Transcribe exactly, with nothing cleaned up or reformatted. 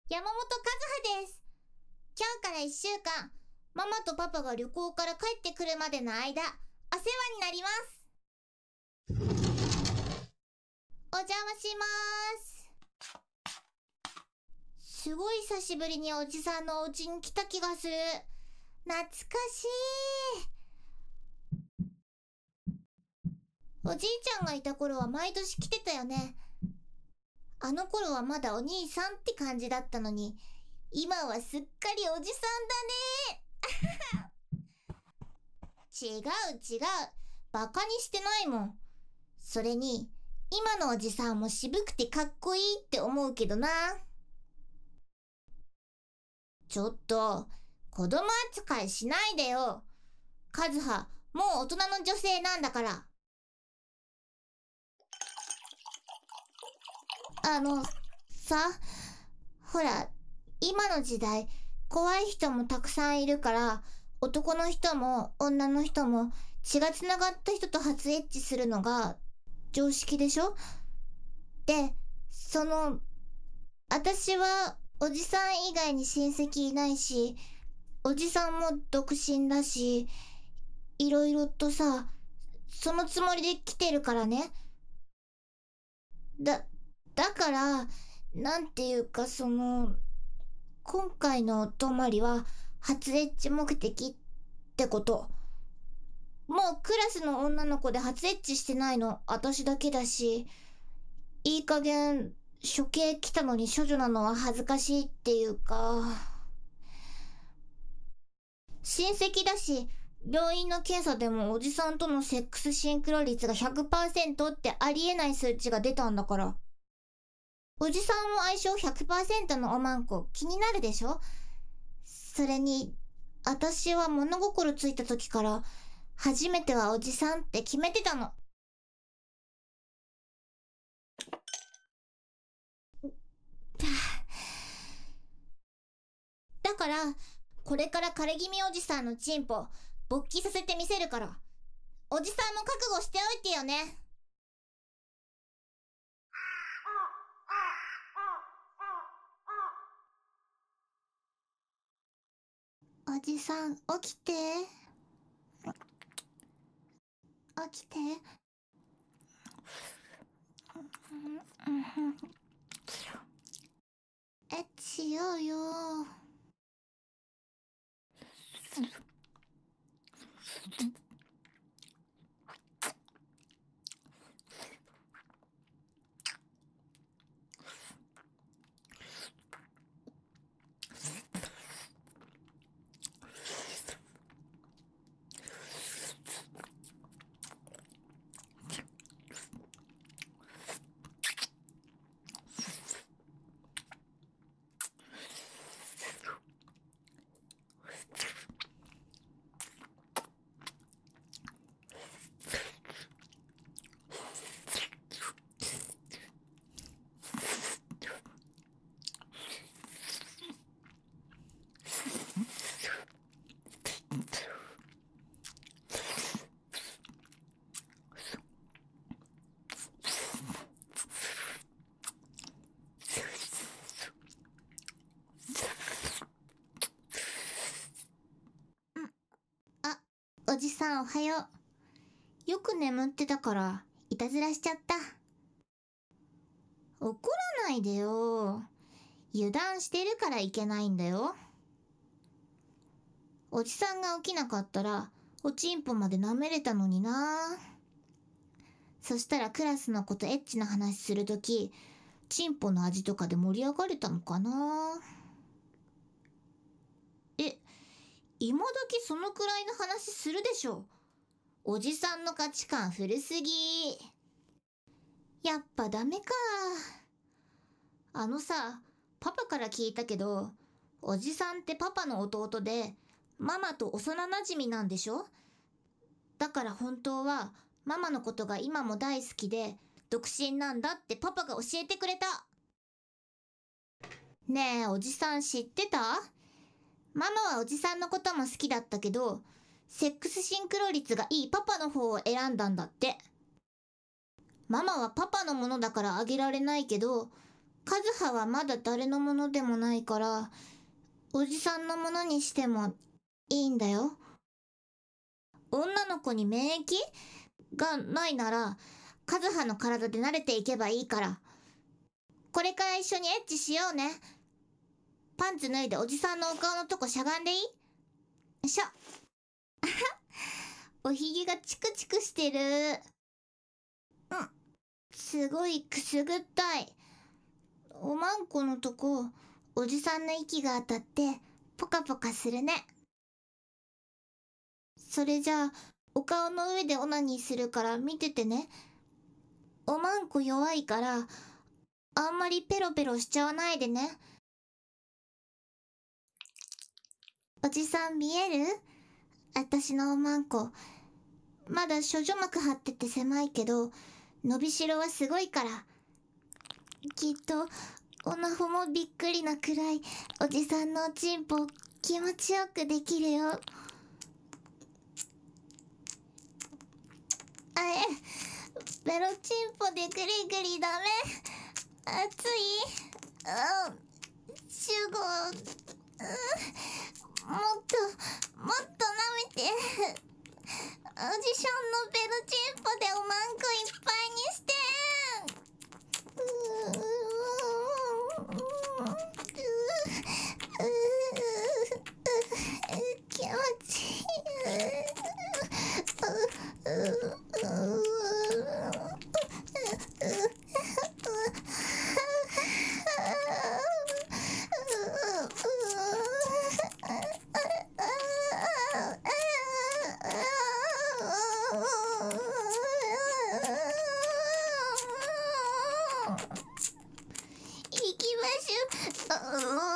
山本和葉です。今日からいっしゅうかん、ママとパパが旅行から帰ってくるまでの間、お世話になります。お邪魔しまーす。すごい久しぶりにおじさんのお家に来た気がする。懐かしい。おじいちゃんがいた頃は毎年来てたよね。あの頃はまだお兄さんって感じだったのに、今はすっかりおじさんだね。違う違う。バカにしてないもん。それに、今のおじさんも渋くてかっこいいって思うけどな。ちょっと、子供扱いしないでよ。カズハ、もう大人の女性なんだから。あの、さ、ほら、今の時代、怖い人もたくさんいるから、男の人も女の人も血がつながった人と初エッチするのが常識でしょ？で、その、私はおじさん以外に親戚いないし、おじさんも独身だし、いろいろとさ、そのつもりで来てるからね。だ、だから、なんていうかその、今回のお泊まりは初エッチ目的ってこと。もうクラスの女の子で初エッチしてないの私だけだし、いい加減処刑来たのに処女なのは恥ずかしいっていうか、親戚だし、病院の検査でもおじさんとのセックスシンクロ率が ひゃくパーセント ってありえない数値が出たんだから。おじさんも相性 ひゃくパーセント のおまんこ気になるでしょ？それに、私は物心ついた時から、初めてはおじさんって決めてたの。だから、これから枯れ気味おじさんのチンポ、勃起させてみせるから。おじさんも覚悟しておいてよね。おじさん、起きて。起きて。エッチしようよ。あ、おじさんおはよう。よく眠ってたから、いたずらしちゃった。怒らないでよ。油断してるからいけないんだよ。おじさんが起きなかったら、おちんぽまで舐めれたのにな。そしたらクラスの子とエッチな話するとき、チンポの味とかで盛り上がれたのかな。え、今時そのくらいの話するでしょ。おじさんの価値観古すぎ。やっぱダメか。あのさ、パパから聞いたけど、おじさんってパパの弟で、ママと幼馴染なんでしょ？だから本当は、ママのことが今も大好きで、独身なんだってパパが教えてくれた。ねえ、おじさん知ってた？ママはおじさんのことも好きだったけど、セックスシンクロ率がいいパパの方を選んだんだって。ママはパパのものだからあげられないけど、 カズハはまだ誰のものでもないから、おじさんのものにしてもいいんだよ。女の子に免疫がないなら、カズハの体で慣れていけばいいから。これから一緒にエッチしようね。パンツ脱いでおじさんのお顔のとこしゃがんでいい？よいしょ。おひげがチクチクしてる。うん。すごいくすぐったい。おまんこのとこ、おじさんの息が当たって、ポカポカするね。それじゃあ、お顔の上でオナニーするから見ててね。おまんこ弱いから、あんまりペロペロしちゃわないでね。おじさん見える？あたしのおまんこ。まだ処女膜張ってて狭いけど、伸びしろはすごいから。きっと、オナホもびっくりなくらい、おじさんのおちんぽ気持ちよくできるよ。あえ、ベロチンポでグリグリダメ。熱い？うん、集合。うん、もっと、もっと舐めて。おじさんのベロチンポでおまんこいっぱいにして。うー気持ちいい。行きましょう。